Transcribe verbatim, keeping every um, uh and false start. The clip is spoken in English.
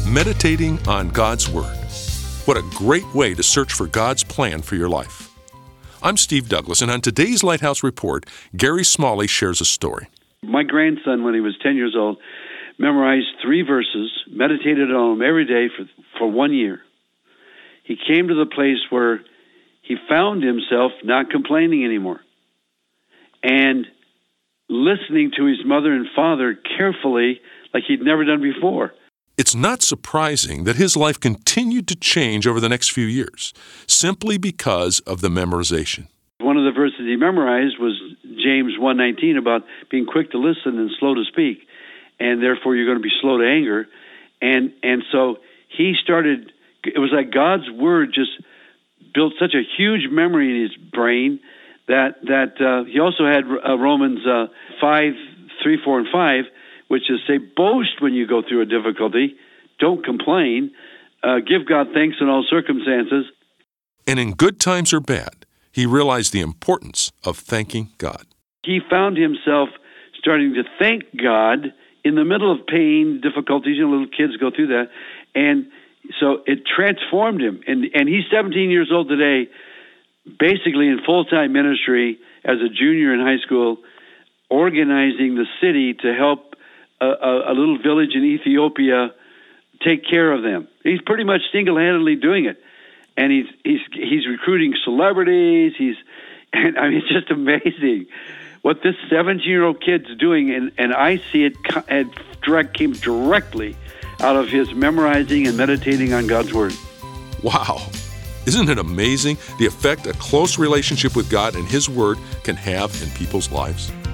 Meditating on God's Word. What a great way to search for God's plan for your life. I'm Steve Douglas, and on today's Lighthouse Report, Gary Smalley shares a story. My grandson, when he was ten years old, memorized three verses, meditated on them every day for, for one year. He came to the place where he found himself not complaining anymore and listening to his mother and father carefully like he'd never done before. It's not surprising that his life continued to change over the next few years, simply because of the memorization. One of the verses he memorized was James one nineteen about being quick to listen and slow to speak, and therefore you're going to be slow to anger. And and so he started, it was like God's Word just built such a huge memory in his brain that, that uh, he also had uh, Romans uh, five, three, four, and five, which is say, boast when you go through a difficulty, don't complain, uh, give God thanks in all circumstances. And in good times or bad, he realized the importance of thanking God. He found himself starting to thank God in the middle of pain, difficulties. You know, little kids go through that. And so it transformed him. And, and he's seventeen years old today, basically in full-time ministry as a junior in high school, organizing the city to help A, a, a little village in Ethiopia take care of them. He's pretty much single-handedly doing it, and he's he's he's recruiting celebrities. He's, and I mean, it's just amazing what this seventeen-year-old kid's doing, and, and I see it, it direct came directly out of his memorizing and meditating on God's Word. Wow! Isn't it amazing the effect a close relationship with God and His Word can have in people's lives?